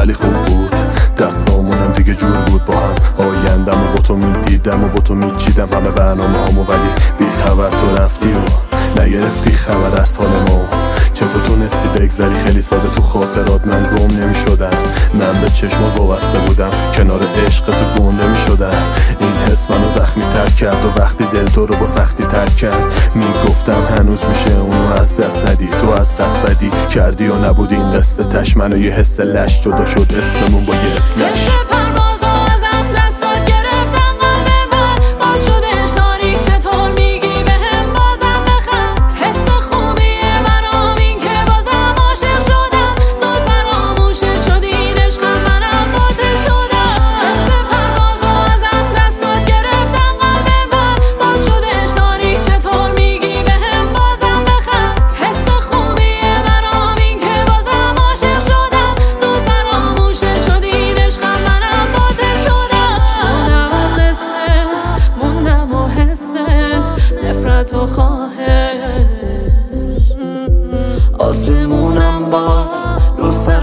ولی خوب بود. دستامونم دیگه جور بود با هم. آیندم و با تو میدیدم و با تو میچیدم همه برنامه هامو، ولی بی خبر تو رفتی و نگرفتی خبر از حال ما. چطور تونستی بگذری خیلی ساده تو خاطرات؟ من گم نمیشدم، من به چشم وابسته بودم، کنار عشق تو گنده میشدم. این حس منو زخمی تر کرد و وقتی دل تو رو با سختی تر کرد میگفتم هنوز میشه اونو از دست ندی. تو از دست بدی کردی و نبودی این قصه تش. منو یه حس لش جدا شد اسممون با یه اسلش. تو خواهش آسمونم باز رو سر